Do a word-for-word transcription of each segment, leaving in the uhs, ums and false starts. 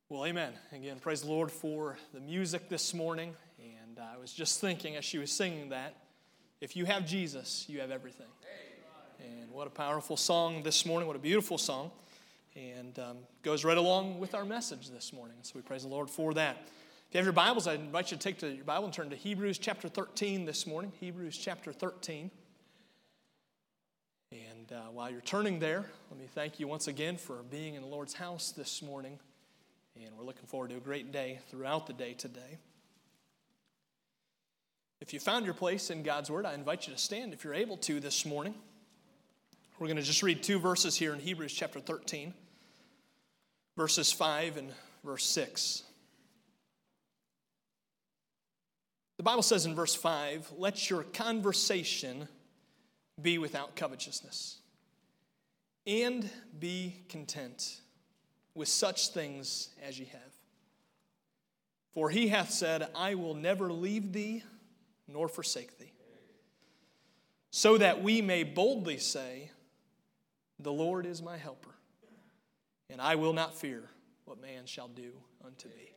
Well, amen. Again, praise the Lord for the music this morning. And I was just thinking as she was singing that, if you have Jesus, you have everything. And what a powerful song this morning. What a beautiful song. And um, goes right along with our message this morning. So we praise the Lord for that. If you have your Bibles, I invite you to take to your Bible and turn to Hebrews chapter thirteen this morning. Hebrews chapter thirteen. And uh, while you're turning there, let me thank you once again for being in the Lord's house this morning. And we're looking forward to a great day throughout the day today. If you found your place in God's Word, I invite you to stand if you're able to this morning. We're going to just read two verses here in Hebrews chapter thirteen, verses five and verse six. The Bible says in verse five, "Let your conversation be without covetousness, and be content with such things as ye have. For he hath said, I will never leave thee, nor forsake thee. So that we may boldly say, the Lord is my helper, and I will not fear what man shall do unto me."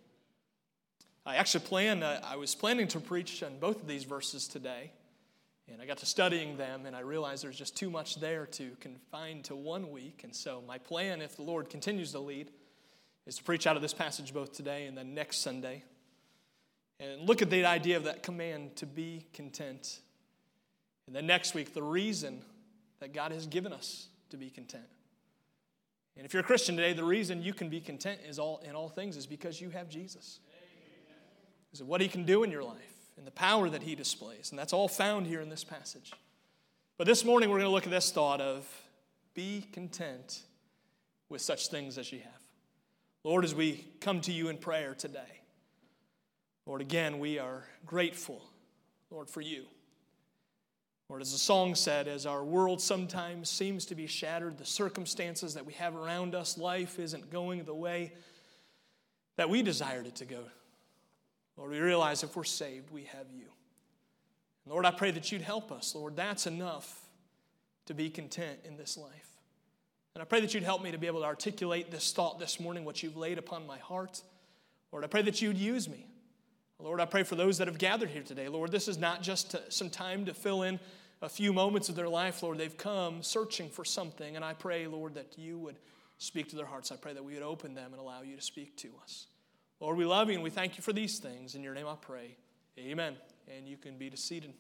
I actually planned, uh, I was planning to preach on both of these verses today, and I got to studying them, and I realized there's just too much there to confine to one week. And so my plan, if the Lord continues to lead, is to preach out of this passage both today and then next Sunday. And look at the idea of that command to be content. And then next week, the reason that God has given us to be content. And if you're a Christian today, the reason you can be content is all in all things is because you have Jesus. Is what he can do in your life. And the power that he displays. And that's all found here in this passage. But this morning we're going to look at this thought of be content with such things as ye have. Lord, as we come to you in prayer today, Lord, again, we are grateful, Lord, for you. Lord, as the song said, as our world sometimes seems to be shattered, the circumstances that we have around us, life isn't going the way that we desired it to go. Lord, we realize if we're saved, we have you. And Lord, I pray that you'd help us. Lord, that's enough to be content in this life. And I pray that you'd help me to be able to articulate this thought this morning, what you've laid upon my heart. Lord, I pray that you'd use me. Lord, I pray for those that have gathered here today. Lord, this is not just some time to fill in a few moments of their life. Lord, they've come searching for something. And I pray, Lord, that you would speak to their hearts. I pray that we would open them and allow you to speak to us. Lord, we love you and we thank you for these things. In your name I pray. Amen. And you can be seated.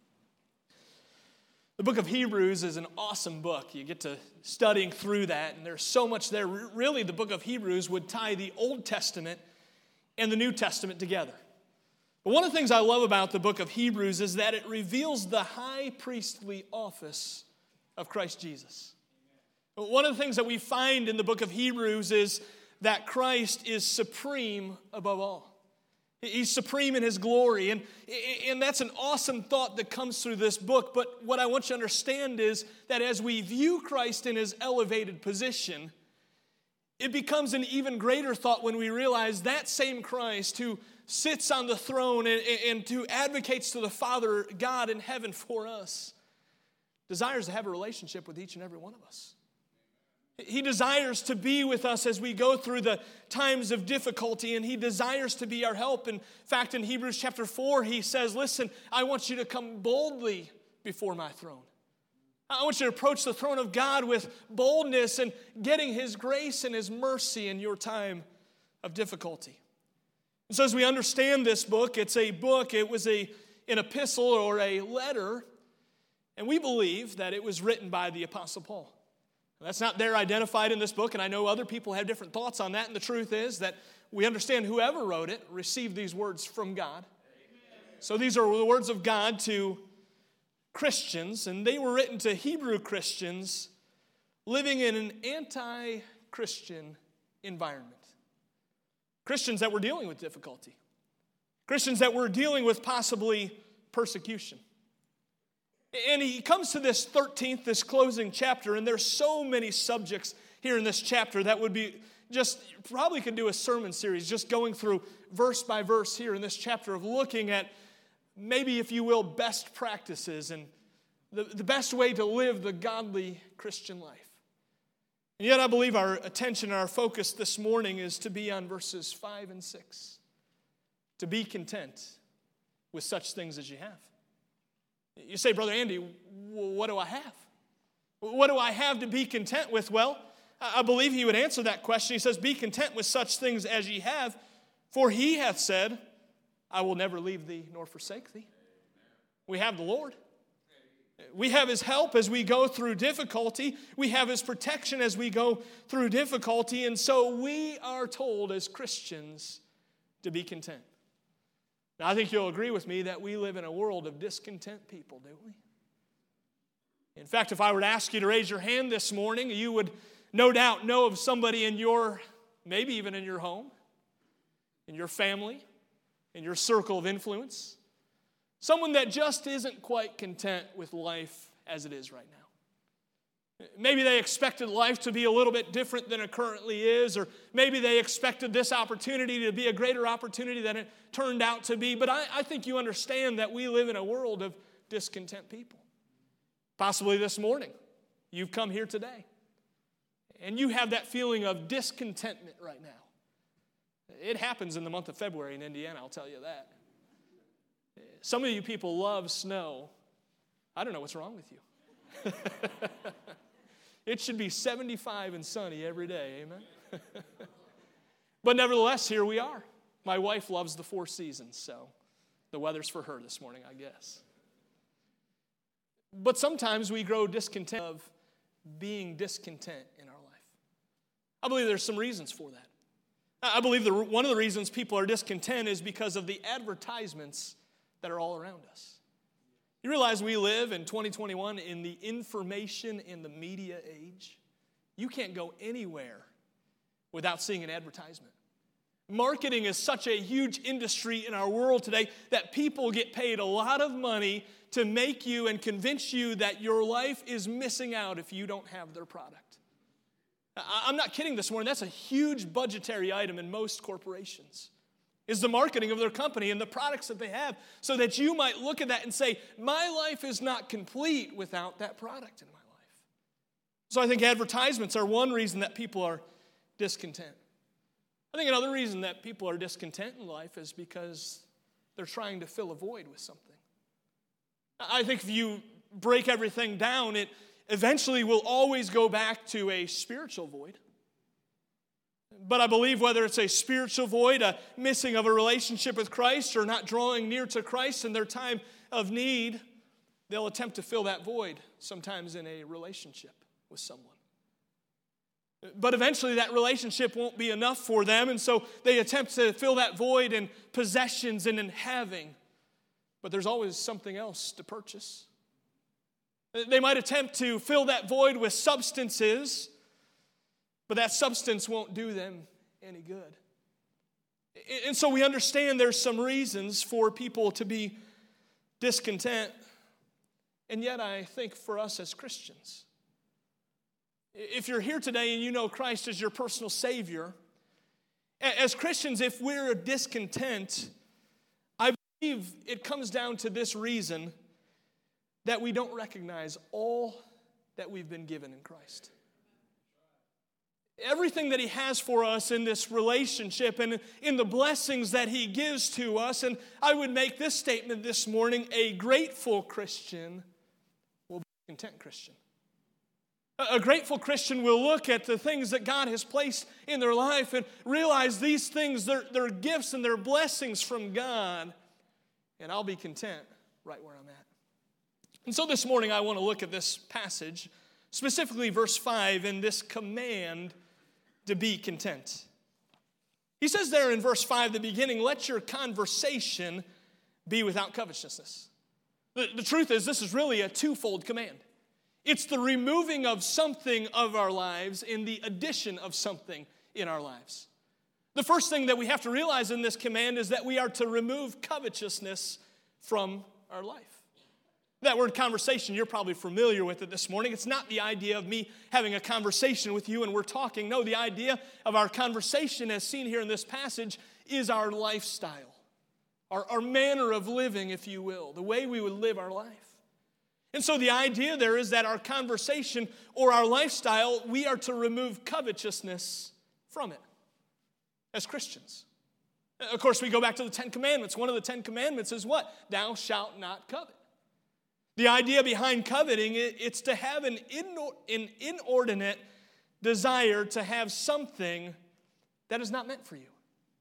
The book of Hebrews is an awesome book. You get to studying through that, and there's so much there. Really, the book of Hebrews would tie the Old Testament and the New Testament together. But one of the things I love about the book of Hebrews is that it reveals the high priestly office of Christ Jesus. One of the things that we find in the book of Hebrews is that Christ is supreme above all. He's supreme in his glory. And, and that's an awesome thought that comes through this book. But what I want you to understand is that as we view Christ in his elevated position, it becomes an even greater thought when we realize that same Christ who sits on the throne and, and who advocates to the Father, God in heaven for us, desires to have a relationship with each and every one of us. He desires to be with us as we go through the times of difficulty, and he desires to be our help. In fact, in Hebrews chapter four, he says, listen, I want you to come boldly before my throne. I want you to approach the throne of God with boldness and getting his grace and his mercy in your time of difficulty. And so as we understand this book, it's a book, it was a, an epistle or a letter, and we believe that it was written by the Apostle Paul. That's not there identified in this book, and I know other people have different thoughts on that, and the truth is that we understand whoever wrote it received these words from God. Amen. So these are the words of God to Christians, and they were written to Hebrew Christians living in an anti-Christian environment. Christians that were dealing with difficulty. Christians that were dealing with possibly persecution. And he comes to this thirteenth, this closing chapter, and there's so many subjects here in this chapter that would be just, probably could do a sermon series just going through verse by verse here in this chapter of looking at maybe, if you will, best practices and the, the best way to live the godly Christian life. And yet I believe our attention and our focus this morning is to be on verses five and six. To be content with such things as you have. You say, Brother Andy, what do I have? What do I have to be content with? Well, I believe he would answer that question. He says, be content with such things as ye have, for he hath said, I will never leave thee nor forsake thee. We have the Lord. We have his help as we go through difficulty. We have his protection as we go through difficulty. And so we are told as Christians to be content. Now, I think you'll agree with me that we live in a world of discontent people, don't we? In fact, if I were to ask you to raise your hand this morning, you would no doubt know of somebody in your, maybe even in your home, in your family, in your circle of influence, someone that just isn't quite content with life as it is right now. Maybe they expected life to be a little bit different than it currently is, or maybe they expected this opportunity to be a greater opportunity than it turned out to be. But I, I think you understand that we live in a world of discontent people. Possibly this morning, you've come here today, and you have that feeling of discontentment right now. It happens in the month of February in Indiana, I'll tell you that. Some of you people love snow. I don't know what's wrong with you. It should be seventy-five and sunny every day, amen? But nevertheless, here we are. My wife loves the four seasons, so the weather's for her this morning, I guess. But sometimes we grow discontent of being discontent in our life. I believe there's some reasons for that. I believe that one of the reasons people are discontent is because of the advertisements that are all around us. You realize we live in twenty twenty-one in the information and the media age. You can't go anywhere without seeing an advertisement. Marketing is such a huge industry in our world today that people get paid a lot of money to make you and convince you that your life is missing out if you don't have their product. I'm not kidding this morning. That's a huge budgetary item in most corporations, is the marketing of their company and the products that they have, so that you might look at that and say, my life is not complete without that product in my life. So I think advertisements are one reason that people are discontent. I think another reason that people are discontent in life is because they're trying to fill a void with something. I think if you break everything down, it eventually will always go back to a spiritual void. But I believe whether it's a spiritual void, a missing of a relationship with Christ, or not drawing near to Christ in their time of need, they'll attempt to fill that void, sometimes in a relationship with someone. But eventually that relationship won't be enough for them, and so they attempt to fill that void in possessions and in having. But there's always something else to purchase. They might attempt to fill that void with substances, but that substance won't do them any good. And so we understand there's some reasons for people to be discontent. And yet I think for us as Christians, if you're here today and you know Christ as your personal Savior, as Christians, if we're discontent, I believe it comes down to this reason, that we don't recognize all that we've been given in Christ. Everything that he has for us in this relationship and in the blessings that he gives to us. And I would make this statement this morning: a grateful Christian will be a content Christian. A grateful Christian will look at the things that God has placed in their life and realize these things, they're, they're gifts and they're blessings from God. And I'll be content right where I'm at. And so this morning I want to look at this passage, specifically verse five, and this command to be content. He says there in verse five, the beginning, let your conversation be without covetousness. The, the truth is, this is really a twofold command. It's the removing of something of our lives and the addition of something in our lives. The first thing that we have to realize in this command is that we are to remove covetousness from our life. That word conversation, you're probably familiar with it this morning. It's not the idea of me having a conversation with you and we're talking. No, the idea of our conversation, as seen here in this passage, is our lifestyle, our, our manner of living, if you will, the way we would live our life. And so the idea there is that our conversation or our lifestyle, we are to remove covetousness from it as Christians. Of course, we go back to the Ten Commandments. One of the Ten Commandments is what? Thou shalt not covet. The idea behind coveting, it's to have an inordinate desire to have something that is not meant for you.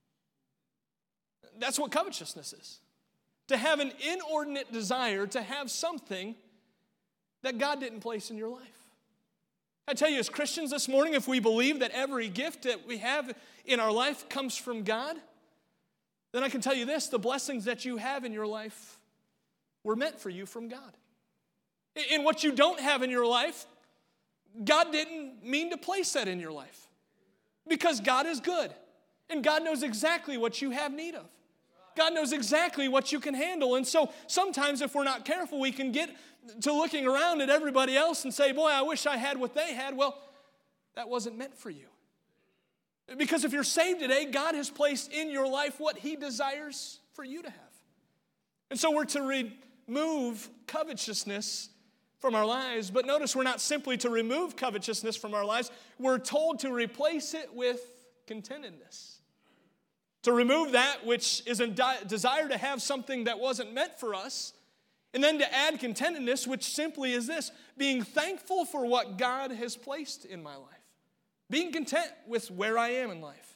That's what covetousness is. To have an inordinate desire to have something that God didn't place in your life. I tell you, as Christians this morning, if we believe that every gift that we have in our life comes from God, then I can tell you this, the blessings that you have in your life were meant for you from God. In what you don't have in your life, God didn't mean to place that in your life. Because God is good. And God knows exactly what you have need of. God knows exactly what you can handle. And so sometimes if we're not careful, we can get to looking around at everybody else and say, boy, I wish I had what they had. Well, that wasn't meant for you. Because if you're saved today, God has placed in your life what He desires for you to have. And so we're to remove covetousness from our lives. But notice we're not simply to remove covetousness from our lives. We're told to replace it with contentedness. To remove that which is a desire to have something that wasn't meant for us. And then to add contentedness, which simply is this, being thankful for what God has placed in my life. Being content with where I am in life.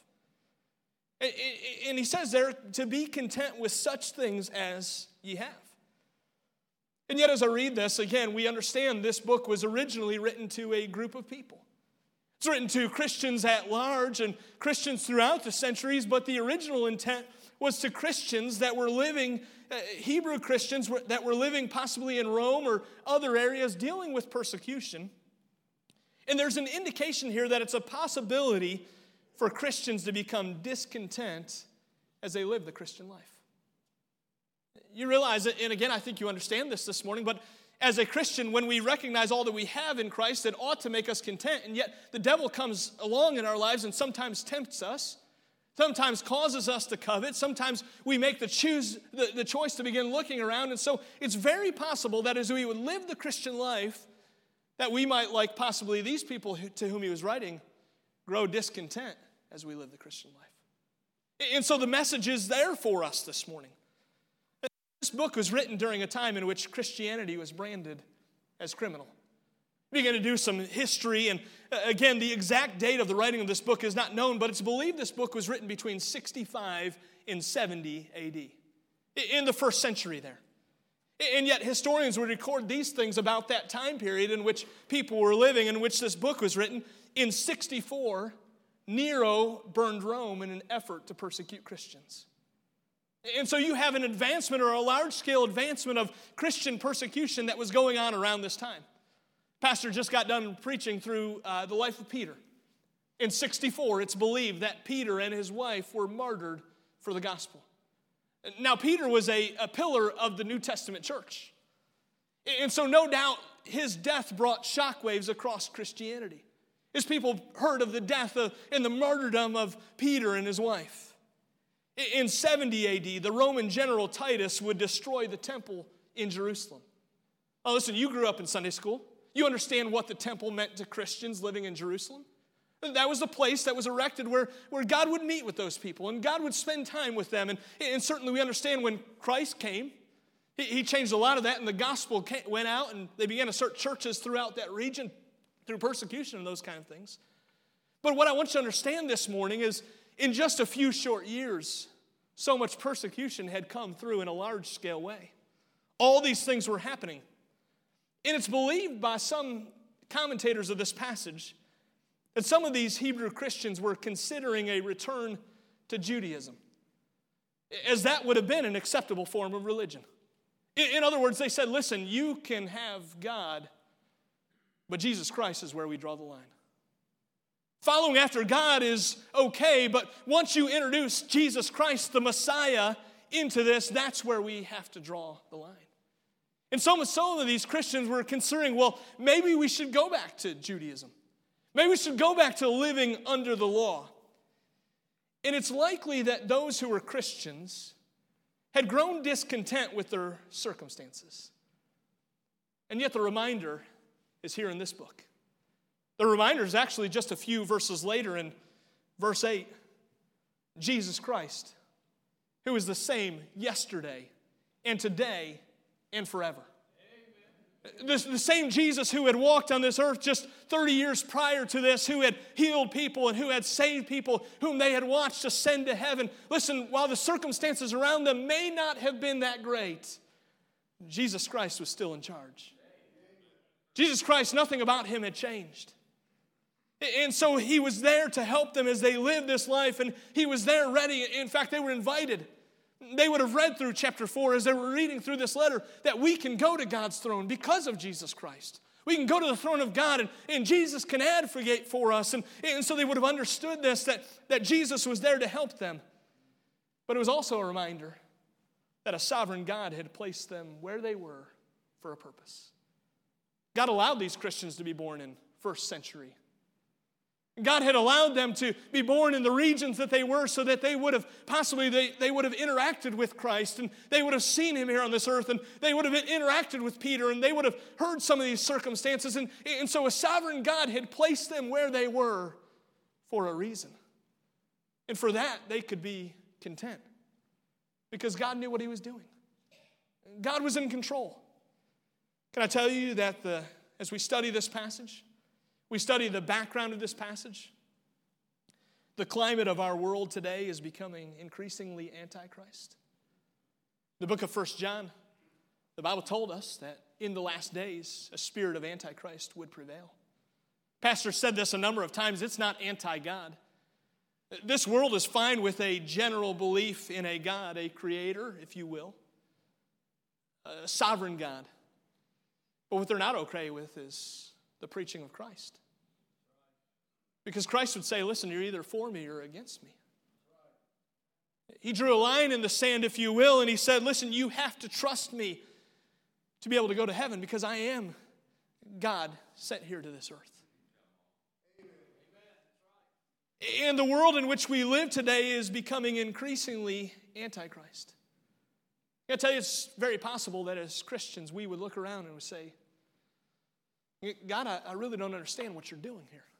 And he says there, to be content with such things as ye have. And yet as I read this, again, we understand this book was originally written to a group of people. It's written to Christians at large and Christians throughout the centuries, but the original intent was to Christians that were living, uh, Hebrew Christians that were living possibly in Rome or other areas dealing with persecution. And there's an indication here that it's a possibility for Christians to become discontent as they live the Christian life. You realize it, and again, I think you understand this this morning, but as a Christian, when we recognize all that we have in Christ, it ought to make us content, and yet the devil comes along in our lives and sometimes tempts us, sometimes causes us to covet, sometimes we make the, choose, the, the choice to begin looking around, and so it's very possible that as we would live the Christian life, that we might, like possibly these people who, to whom he was writing, grow discontent as we live the Christian life. And so the message is there for us this morning. This book was written during a time in which Christianity was branded as criminal. We begin to do some history, and uh, again, the exact date of the writing of this book is not known, but it's believed this book was written between sixty-five and seventy A D, in the first century there. And yet historians would record these things about that time period in which people were living, in which this book was written. In sixty-four, Nero burned Rome in an effort to persecute Christians. And so you have an advancement or a large-scale advancement of Christian persecution that was going on around this time. Pastor just got done preaching through uh, the life of Peter. In sixty-four, it's believed that Peter and his wife were martyred for the gospel. Now, Peter was a, a pillar of the New Testament church. And so no doubt his death brought shockwaves across Christianity. As people heard of the death of, and the martyrdom of Peter and his wife. In seventy A D, the Roman general Titus would destroy the temple in Jerusalem. Oh, listen, you grew up in Sunday school. You understand what the temple meant to Christians living in Jerusalem. That was the place that was erected where, where God would meet with those people, and God would spend time with them. And, and certainly we understand when Christ came, he, he changed a lot of that, and the gospel came, went out, and they began to start churches throughout that region through persecution and those kind of things. But what I want you to understand this morning is in just a few short years, so much persecution had come through in a large-scale way. All these things were happening. And it's believed by some commentators of this passage that some of these Hebrew Christians were considering a return to Judaism, as that would have been an acceptable form of religion. In other words, they said, listen, you can have God, but Jesus Christ is where we draw the line. Following after God is okay, but once you introduce Jesus Christ, the Messiah, into this, that's where we have to draw the line. And some of these Christians were considering, well, maybe we should go back to Judaism. Maybe we should go back to living under the law. And it's likely that those who were Christians had grown discontent with their circumstances. And yet the reminder is here in this book. The reminder is actually just a few verses later in verse eight. Jesus Christ, who is the same yesterday and today and forever. The, the same Jesus who had walked on this earth just thirty years prior to this, who had healed people and who had saved people, whom they had watched ascend to heaven. Listen, while the circumstances around them may not have been that great, Jesus Christ was still in charge. Jesus Christ, nothing about him had changed. And so he was there to help them as they lived this life, and he was there ready. In fact, they were invited. They would have read through chapter four as they were reading through this letter that we can go to God's throne because of Jesus Christ. We can go to the throne of God, and, and Jesus can advocate for us. And, and so they would have understood this, that, that Jesus was there to help them. But it was also a reminder that a sovereign God had placed them where they were for a purpose. God allowed these Christians to be born in first century. God had allowed them to be born in the regions that they were so that they would have possibly they, they would have interacted with Christ, and they would have seen him here on this earth, and they would have interacted with Peter, and they would have heard some of these circumstances. And, and so a sovereign God had placed them where they were for a reason. And for that, they could be content because God knew what he was doing. God was in control. Can I tell you that the, as we study this passage, we study the background of this passage, the climate of our world today is becoming increasingly antichrist. The book of First John, the Bible told us that in the last days, a spirit of antichrist would prevail. Pastor said this a number of times, it's not anti-God. This world is fine with a general belief in a God, a creator, if you will, a sovereign God. But what they're not okay with is the preaching of Christ. Because Christ would say, listen, you're either for me or against me. He drew a line in the sand, if you will, and he said, listen, you have to trust me to be able to go to heaven because I am God sent here to this earth. And the world in which we live today is becoming increasingly antichrist. I tell you, it's very possible that as Christians we would look around and would say, God, I, I really don't understand what you're doing here.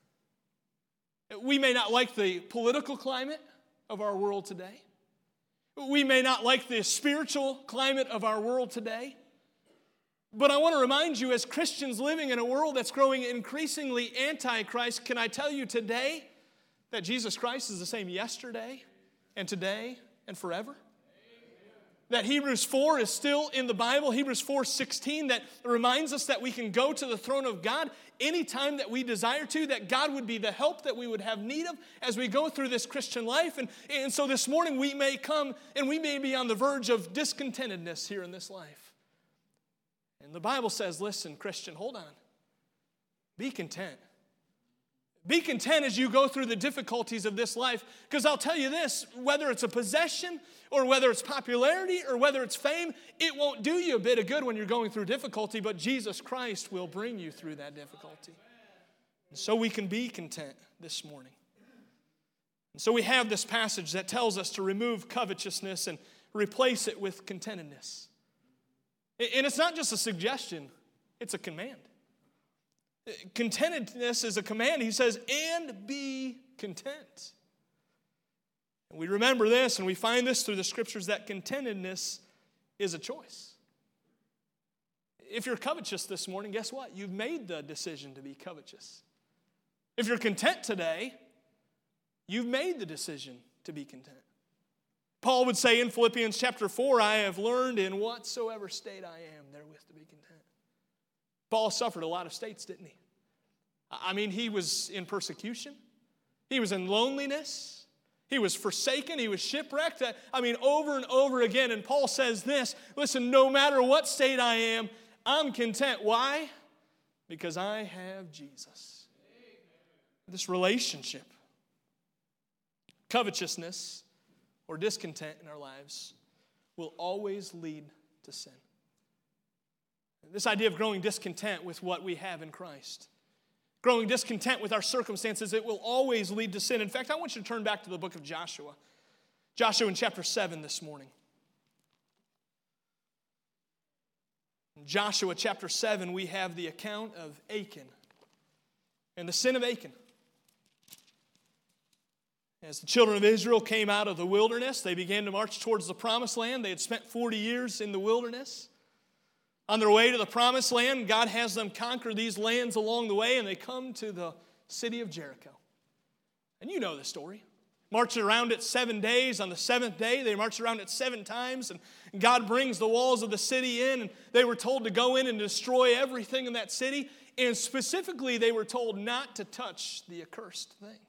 We may not like the political climate of our world today. We may not like the spiritual climate of our world today. But I want to remind you, as Christians living in a world that's growing increasingly anti-Christ, can I tell you today that Jesus Christ is the same yesterday and today and forever? That Hebrews four is still in the Bible, Hebrews four sixteen, that reminds us that we can go to the throne of God anytime that we desire to, that God would be the help that we would have need of as we go through this Christian life. And, and so this morning we may come and we may be on the verge of discontentedness here in this life. And the Bible says, listen, Christian, hold on. Be content. Be content as you go through the difficulties of this life, because I'll tell you this, whether it's a possession or whether it's popularity or whether it's fame, it won't do you a bit of good when you're going through difficulty, but Jesus Christ will bring you through that difficulty. And so we can be content this morning. And so we have this passage that tells us to remove covetousness and replace it with contentedness. And it's not just a suggestion, it's a command. Contentedness is a command. He says, and be content. And we remember this, and we find this through the scriptures, that contentedness is a choice. If you're covetous this morning, guess what? You've made the decision to be covetous. If you're content today, you've made the decision to be content. Paul would say in Philippians chapter four, I have learned in whatsoever state I am therewith to be content. Paul suffered a lot of states, didn't he? I mean, he was in persecution. He was in loneliness. He was forsaken. He was shipwrecked. I mean, over and over again. And Paul says this, listen, no matter what state I am, I'm content. Why? Because I have Jesus. This relationship, covetousness or discontent in our lives will always lead to sin. This idea of growing discontent with what we have in Christ, growing discontent with our circumstances, it will always lead to sin. In fact, I want you to turn back to the book of Joshua. Joshua in chapter seven this morning. In Joshua chapter seven, we have the account of Achan and the sin of Achan. As the children of Israel came out of the wilderness, they began to march towards the promised land. They had spent forty years in the wilderness. On their way to the promised land, God has them conquer these lands along the way, and they come to the city of Jericho. And you know the story. Marched around it seven days. On the seventh day, they marched around it seven times, and God brings the walls of the city in, and they were told to go in and destroy everything in that city, and specifically they were told not to touch the accursed thing.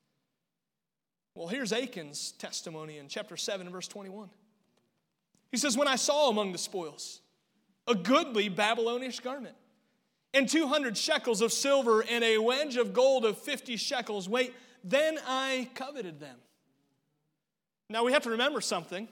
Well, here's Achan's testimony in chapter seven and verse twenty-one. He says, when I saw among the spoils a goodly Babylonish garment, and two hundred shekels of silver, and a wedge of gold of fifty shekels weight, then I coveted them. Now we have to remember something.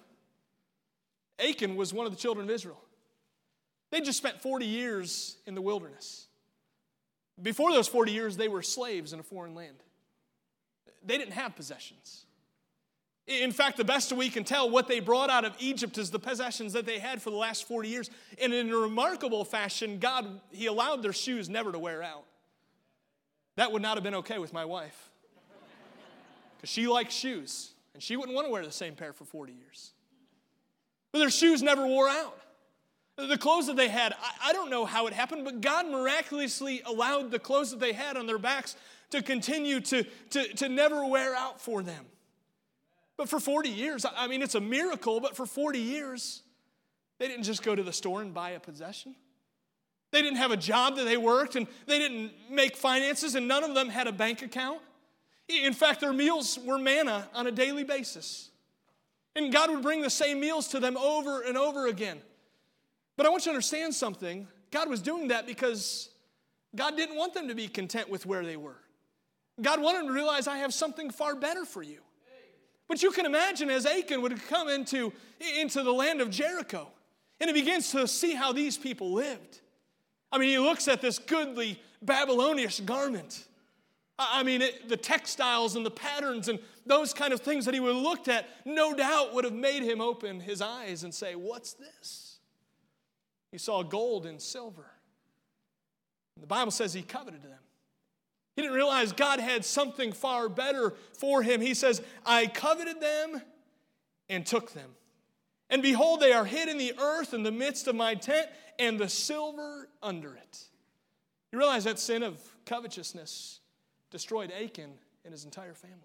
Achan was one of the children of Israel. They just spent forty years in the wilderness. Before those forty years, they were slaves in a foreign land. They didn't have possessions. In fact, the best we can tell, what they brought out of Egypt is the possessions that they had for the last forty years. And in a remarkable fashion, God, He allowed their shoes never to wear out. That would not have been okay with my wife. Because she likes shoes, and she wouldn't want to wear the same pair for forty years. But their shoes never wore out. The clothes that they had, I, I don't know how it happened, but God miraculously allowed the clothes that they had on their backs to continue to, to, to never wear out for them. But for forty years, I mean, it's a miracle, but for forty years, they didn't just go to the store and buy a possession. They didn't have a job that they worked, and they didn't make finances, and none of them had a bank account. In fact, their meals were manna on a daily basis. And God would bring the same meals to them over and over again. But I want you to understand something. God was doing that because God didn't want them to be content with where they were. God wanted them to realize, I have something far better for you. But you can imagine as Achan would come into, into the land of Jericho, and he begins to see how these people lived. I mean, he looks at this goodly Babylonish garment. I mean, it, the textiles and the patterns and those kind of things that he would have looked at, no doubt would have made him open his eyes and say, what's this? He saw gold and silver. And the Bible says he coveted them. He didn't realize God had something far better for him. He says, I coveted them and took them. And behold, they are hid in the earth in the midst of my tent, and the silver under it. You realize that sin of covetousness destroyed Achan and his entire family.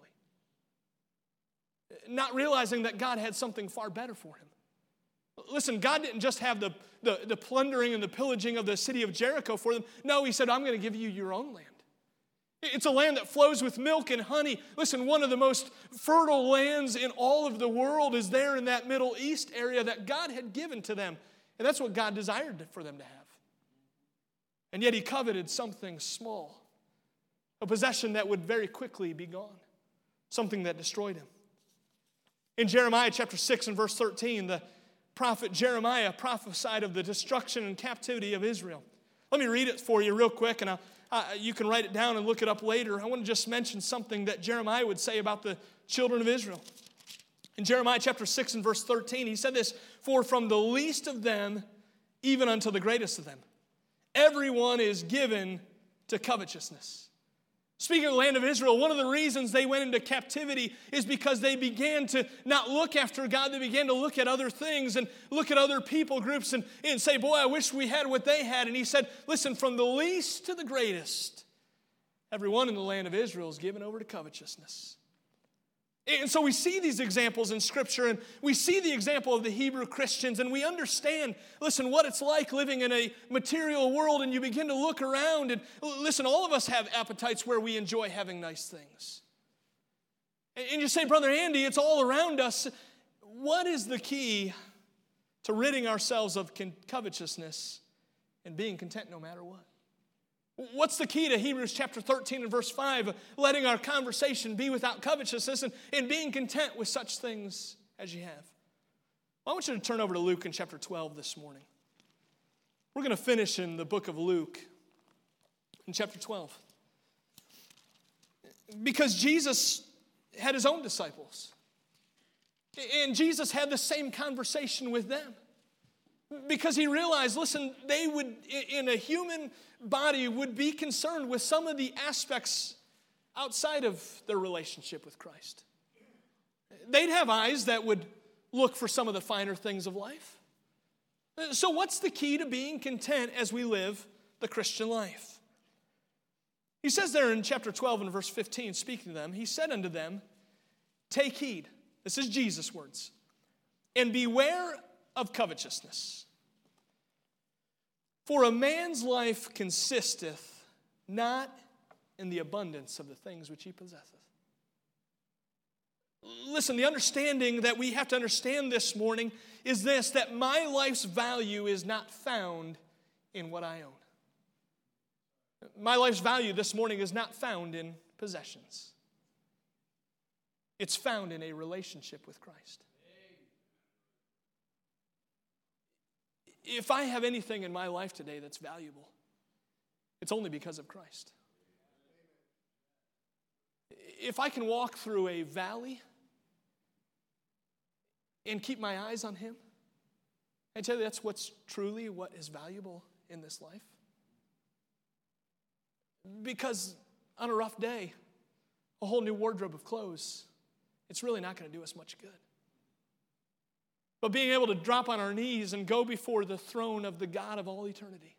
Not realizing that God had something far better for him. Listen, God didn't just have the, the, the plundering and the pillaging of the city of Jericho for them. No, he said, I'm going to give you your own land. It's a land that flows with milk and honey. Listen, one of the most fertile lands in all of the world is there in that Middle East area that God had given to them. And that's what God desired for them to have. And yet he coveted something small, a possession that would very quickly be gone, something that destroyed him. In Jeremiah chapter six and verse thirteen, the prophet Jeremiah prophesied of the destruction and captivity of Israel. Let me read it for you real quick, and I'll Uh, you can write it down and look it up later. I want to just mention something that Jeremiah would say about the children of Israel. In Jeremiah chapter six and verse thirteen, he said this, for from the least of them, even unto the greatest of them, everyone is given to covetousness. Speaking of the land of Israel, one of the reasons they went into captivity is because they began to not look after God. They began to look at other things and look at other people groups and, and say, boy, I wish we had what they had. And he said, listen, from the least to the greatest, everyone in the land of Israel is given over to covetousness. And so we see these examples in Scripture, and we see the example of the Hebrew Christians, and we understand, listen, what it's like living in a material world, and you begin to look around, and listen, all of us have appetites where we enjoy having nice things. And you say, Brother Andy, it's all around us. What is the key to ridding ourselves of covetousness and being content no matter what? What's the key to Hebrews chapter thirteen and verse five, letting our conversation be without covetousness and, and being content with such things as you have? Well, I want you to turn over to Luke in chapter twelve this morning. We're going to finish in the book of Luke in chapter twelve. Because Jesus had his own disciples. And Jesus had the same conversation with them. Because he realized, listen, they would, in a human body, would be concerned with some of the aspects outside of their relationship with Christ. They'd have eyes that would look for some of the finer things of life. So what's the key to being content as we live the Christian life? He says there in chapter twelve and verse fifteen, speaking to them, he said unto them, take heed, this is Jesus' words, and beware of covetousness. For a man's life consisteth not in the abundance of the things which he possesseth. Listen, the understanding that we have to understand this morning is this, that my life's value is not found in what I own. My life's value this morning is not found in possessions. It's found in a relationship with Christ. If I have anything in my life today that's valuable, it's only because of Christ. If I can walk through a valley and keep my eyes on Him, I tell you that's what's truly what is valuable in this life. Because on a rough day, a whole new wardrobe of clothes, it's really not going to do us much good. But being able to drop on our knees and go before the throne of the God of all eternity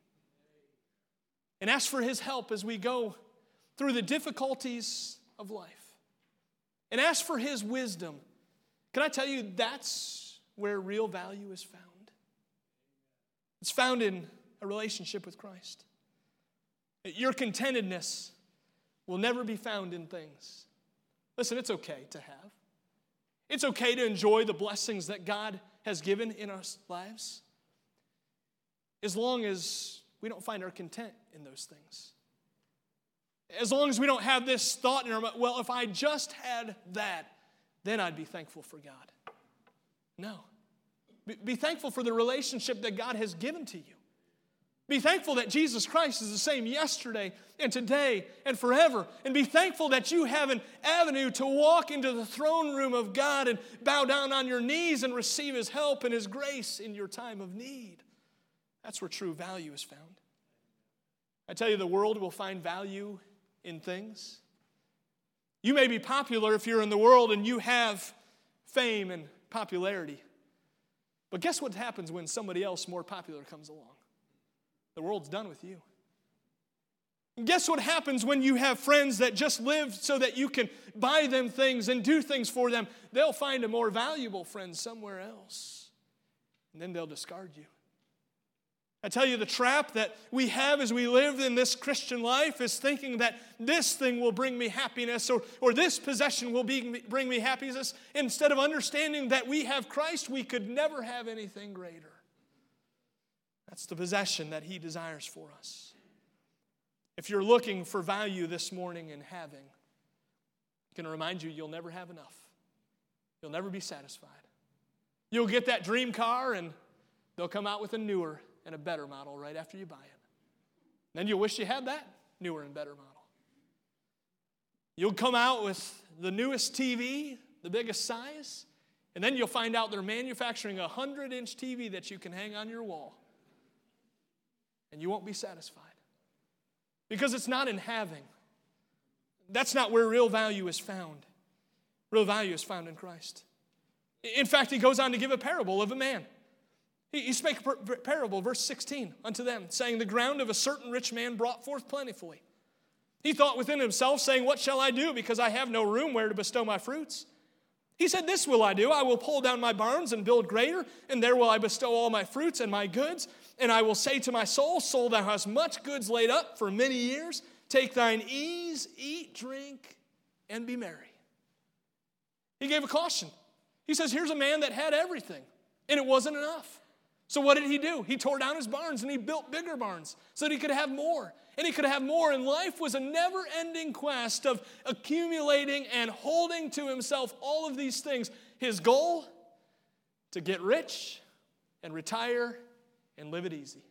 and ask for His help as we go through the difficulties of life and ask for His wisdom, can I tell you that's where real value is found? It's found in a relationship with Christ. Your contentedness will never be found in things. Listen, it's okay to have. It's okay to enjoy the blessings that God has given in our lives, as long as we don't find our content in those things. As long as we don't have this thought in our mind, well, if I just had that, then I'd be thankful for God. No. Be, be thankful for the relationship that God has given to you. Be thankful that Jesus Christ is the same yesterday and today and forever. And be thankful that you have an avenue to walk into the throne room of God and bow down on your knees and receive His help and His grace in your time of need. That's where true value is found. I tell you, the world will find value in things. You may be popular if you're in the world and you have fame and popularity. But guess what happens when somebody else more popular comes along? The world's done with you. And guess what happens when you have friends that just live so that you can buy them things and do things for them? They'll find a more valuable friend somewhere else, and then they'll discard you. I tell you, the trap that we have as we live in this Christian life is thinking that this thing will bring me happiness or, or this possession will be, bring me happiness, instead of understanding that we have Christ, we could never have anything greater. That's the possession that He desires for us. If you're looking for value this morning in having, I'm going to remind you, you'll never have enough. You'll never be satisfied. You'll get that dream car and they'll come out with a newer and a better model right after you buy it. Then you'll wish you had that newer and better model. You'll come out with the newest T V, the biggest size, and then you'll find out they're manufacturing a hundred-inch T V that you can hang on your wall. And you won't be satisfied. Because it's not in having. That's not where real value is found. Real value is found in Christ. In fact, He goes on to give a parable of a man. He, he spake a parable, verse sixteen, unto them, saying, the ground of a certain rich man brought forth plentifully. He thought within himself, saying, what shall I do, because I have no room where to bestow my fruits? He said, this will I do. I will pull down my barns and build greater, and there will I bestow all my fruits and my goods. And I will say to my soul, soul, thou hast much goods laid up for many years. Take thine ease, eat, drink, and be merry. He gave a caution. He says, here's a man that had everything, and it wasn't enough. So what did he do? He tore down his barns, and he built bigger barns so that he could have more. And he could have more, and life was a never-ending quest of accumulating and holding to himself all of these things. His goal, to get rich and retire and live it easy.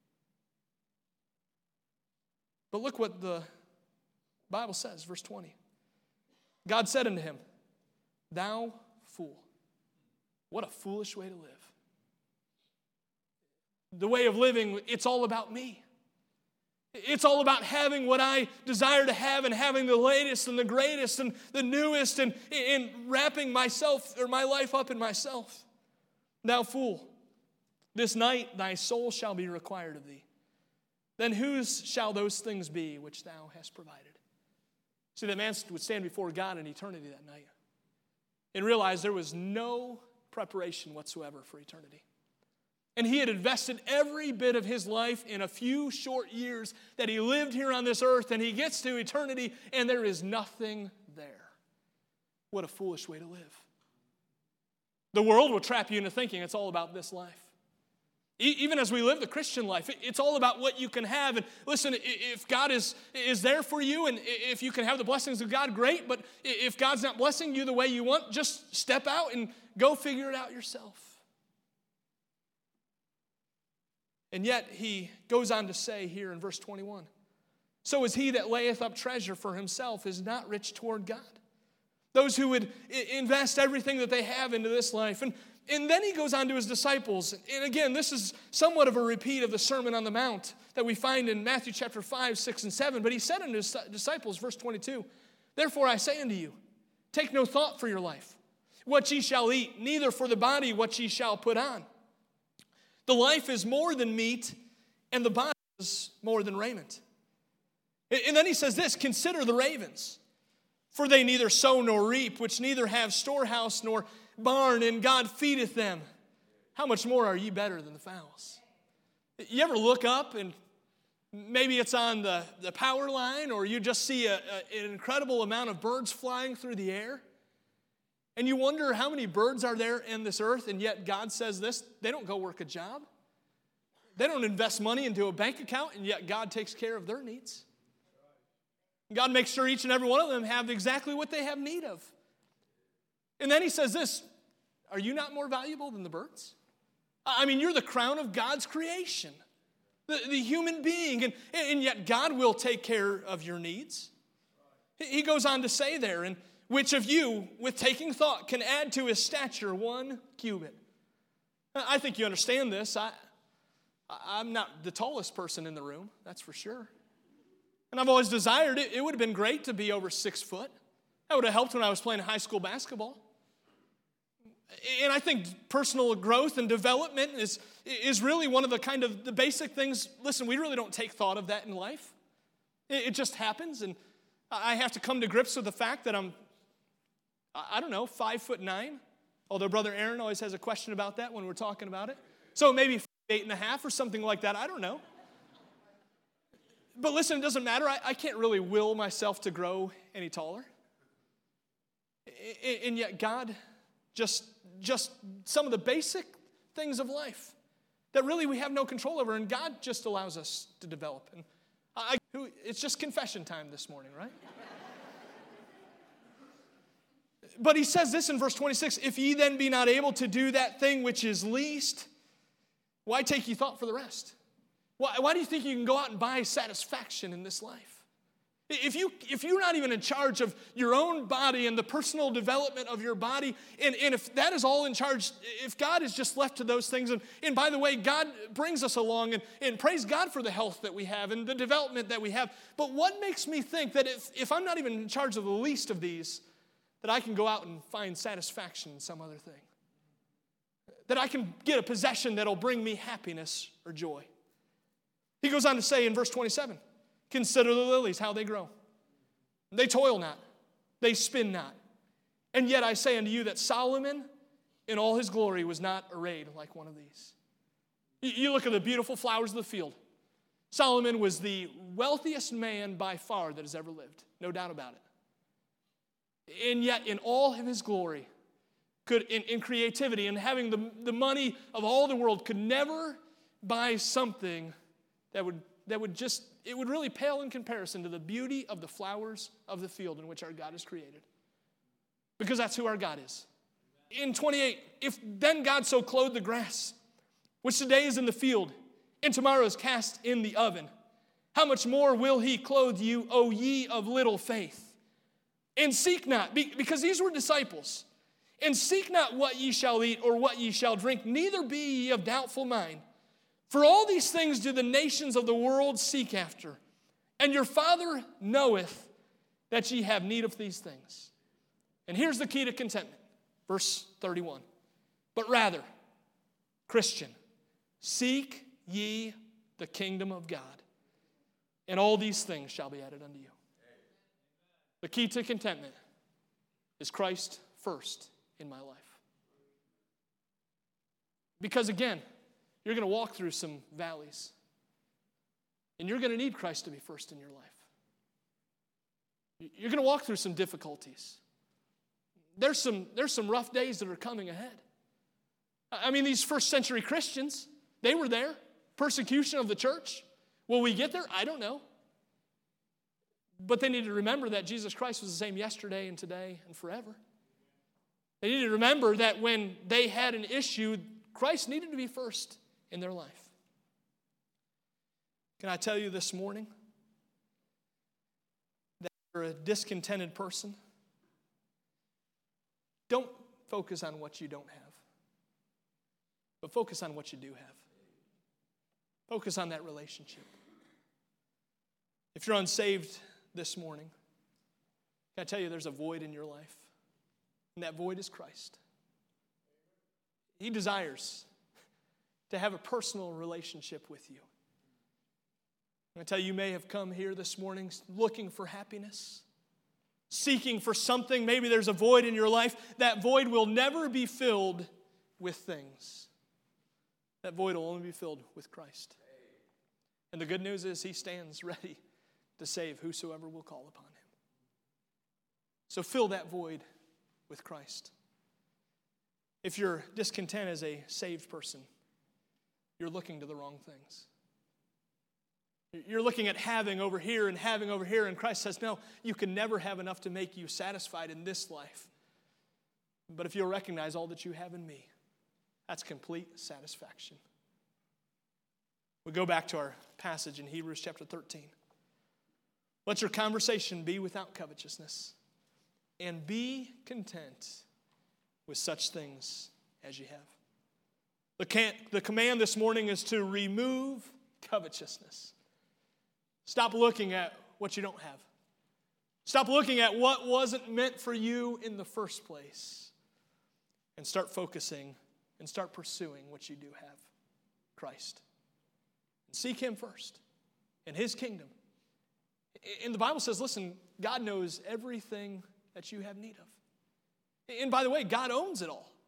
But look what the Bible says, verse twenty. God said unto him, thou fool. What a foolish way to live. the way of living, it's all about me. It's all about having what I desire to have and having the latest and the greatest and the newest and, and wrapping myself or my life up in myself. Thou fool, this night thy soul shall be required of thee. Then whose shall those things be which thou hast provided? See, that man would stand before God in eternity that night and realize there was no preparation whatsoever for eternity. And he had invested every bit of his life in a few short years that he lived here on this earth, and he gets to eternity, and there is nothing there. What a foolish way to live. The world will trap you into thinking it's all about this life. Even as we live the Christian life, it's all about what you can have. And listen, if God is, is there for you and if you can have the blessings of God, great. But if God's not blessing you the way you want, just step out and go figure it out yourself. And yet he goes on to say here in verse twenty-one, so is he that layeth up treasure for himself is not rich toward God. Those who would invest everything that they have into this life. And, and then he goes on to his disciples. And again, this is somewhat of a repeat of the Sermon on the Mount that we find in Matthew chapter five, six, and seven. But he said unto his disciples, verse twenty-two, therefore I say unto you, take no thought for your life, what ye shall eat, neither for the body what ye shall put on. The life is more than meat, and the body is more than raiment. And then he says this, consider the ravens, for they neither sow nor reap, which neither have storehouse nor barn, and God feedeth them. How much more are ye better than the fowls? You ever look up and maybe it's on the, the power line, or you just see a, a, an incredible amount of birds flying through the air? And you wonder how many birds are there in this earth, and yet God says this, they don't go work a job. They don't invest money into a bank account, and yet God takes care of their needs. God makes sure each and every one of them have exactly what they have need of. And then he says this, are you not more valuable than the birds? I mean, you're the crown of God's creation, the, the human being, and, and yet God will take care of your needs. He goes on to say there, and which of you, with taking thought, can add to his stature one cubit? I think you understand this. I, I'm not the tallest person in the room, that's for sure. And I've always desired it. It would have been great to be over six foot. That would have helped when I was playing high school basketball. And I think personal growth and development is, is really one of the kind of the basic things. Listen, we really don't take thought of that in life. It, it just happens, and I have to come to grips with the fact that I'm, I don't know, five foot nine. Although Brother Aaron always has a question about that when we're talking about it. So maybe eight and a half or something like that. I don't know. But listen, it doesn't matter. I, I can't really will myself to grow any taller. And yet God just, just some of the basic things of life that really we have no control over, and God just allows us to develop. And I, it's just confession time this morning, right? But he says this in verse twenty-six, if ye then be not able to do that thing which is least, why take ye thought for the rest? Why, why do you think you can go out and buy satisfaction in this life? If, you, if you're not even in charge of your own body and the personal development of your body, and, and if that is all in charge, if God is just left to those things, and, and by the way, God brings us along, and, and praise God for the health that we have and the development that we have. But what makes me think that if, if I'm not even in charge of the least of these, that I can go out and find satisfaction in some other thing? That I can get a possession that'll bring me happiness or joy? He goes on to say in verse twenty-seven, consider the lilies, how they grow. They toil not, they spin not. And yet I say unto you that Solomon in all his glory was not arrayed like one of these. You look at the beautiful flowers of the field. Solomon was the wealthiest man by far that has ever lived, no doubt about it. And yet in all of his glory, could in, in creativity and having the, the money of all the world, could never buy something that would that would just, it would really pale in comparison to the beauty of the flowers of the field in which our God has created. Because that's who our God is. In twenty-eight, if then God so clothed the grass, which today is in the field, and tomorrow is cast in the oven, how much more will he clothe you, O ye of little faith? And seek not, because these were disciples, and seek not what ye shall eat or what ye shall drink, neither be ye of doubtful mind. For all these things do the nations of the world seek after, and your Father knoweth that ye have need of these things. And here's the key to contentment. Verse thirty-one. But rather, Christian, seek ye the kingdom of God, and all these things shall be added unto you. The key to contentment is Christ first in my life. Because again, you're going to walk through some valleys, and you're going to need Christ to be first in your life. You're going to walk through some difficulties. There's some, there's some rough days that are coming ahead. I mean, these first century Christians, they were there. Persecution of the church. Will we get there? I don't know. But they need to remember that Jesus Christ was the same yesterday and today and forever. They need to remember that when they had an issue, Christ needed to be first in their life. Can I tell you this morning that you're a discontented person? Don't focus on what you don't have, but focus on what you do have. Focus on that relationship. If you're unsaved this morning, can I tell you there's a void in your life? And that void is Christ. He desires to have a personal relationship with you. I'm going to tell you, you may have come here this morning looking for happiness, seeking for something. Maybe there's a void in your life. That void will never be filled with things. That void will only be filled with Christ. And the good news is He stands ready to save whosoever will call upon Him. So fill that void with Christ. If you're discontent as a saved person, you're looking to the wrong things. You're looking at having over here and having over here, and Christ says, no, you can never have enough to make you satisfied in this life. But if you'll recognize all that you have in me, that's complete satisfaction. We go back to our passage in Hebrews chapter thirteen. Let your conversation be without covetousness, and be content with such things as you have. The, can- the command this morning is to remove covetousness. Stop looking at what you don't have. Stop looking at what wasn't meant for you in the first place. And start focusing and start pursuing what you do have, Christ. And seek Him first and His kingdom. And the Bible says, listen, God knows everything that you have need of. And by the way, God owns it all.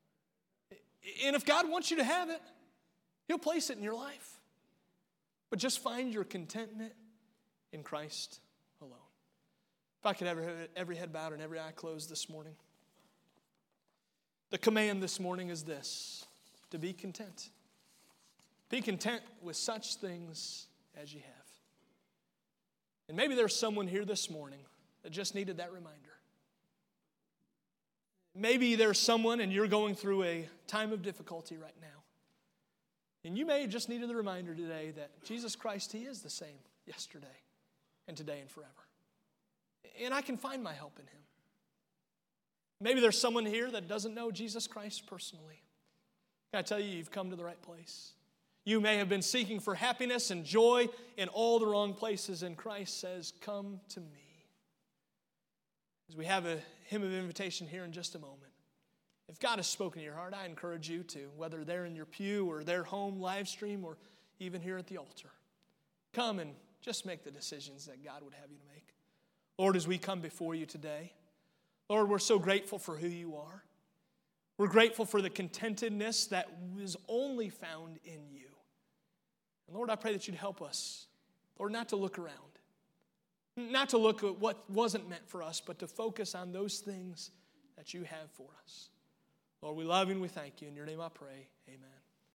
And if God wants you to have it, He'll place it in your life. But just find your contentment in Christ alone. If I could have every head bowed and every eye closed this morning. The command this morning is this, to be content. Be content with such things as you have. And maybe there's someone here this morning that just needed that reminder. Maybe there's someone and you're going through a time of difficulty right now. And you may have just needed the reminder today that Jesus Christ, He is the same yesterday and today and forever. And I can find my help in Him. Maybe there's someone here that doesn't know Jesus Christ personally. Can I tell you, you've come to the right place. You may have been seeking for happiness and joy in all the wrong places, and Christ says, come to me. As we have a hymn of invitation here in just a moment, if God has spoken to your heart, I encourage you to, whether they're in your pew or their home live stream or even here at the altar, come and just make the decisions that God would have you to make. Lord, as we come before you today, Lord, we're so grateful for who you are. We're grateful for the contentedness that is only found in you. And Lord, I pray that you'd help us, Lord, not to look around, not to look at what wasn't meant for us, but to focus on those things that you have for us. Lord, we love you and we thank you. In your name I pray, amen.